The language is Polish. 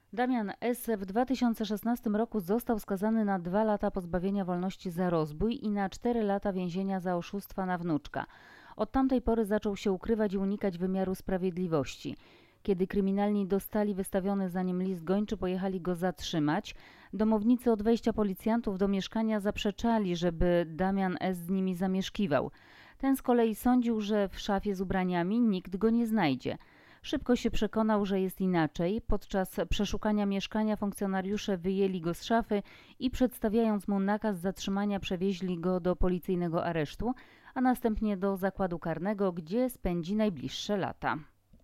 Damian S. w 2016 roku został skazany na 2 lata pozbawienia wolności za rozbój i na 4 lata więzienia za oszustwa na wnuczka. Od tamtej pory zaczął się ukrywać i unikać wymiaru sprawiedliwości. Kiedy kryminalni dostali wystawiony za nim list gończy, pojechali go zatrzymać. Domownicy od wejścia policjantów do mieszkania zaprzeczali, żeby Damian S. z nimi zamieszkiwał. Ten z kolei sądził, że w szafie z ubraniami nikt go nie znajdzie. Szybko się przekonał, że jest inaczej. Podczas przeszukania mieszkania funkcjonariusze wyjęli go z szafy i przedstawiając mu nakaz zatrzymania przewieźli go do policyjnego aresztu, a następnie do zakładu karnego, gdzie spędzi najbliższe lata.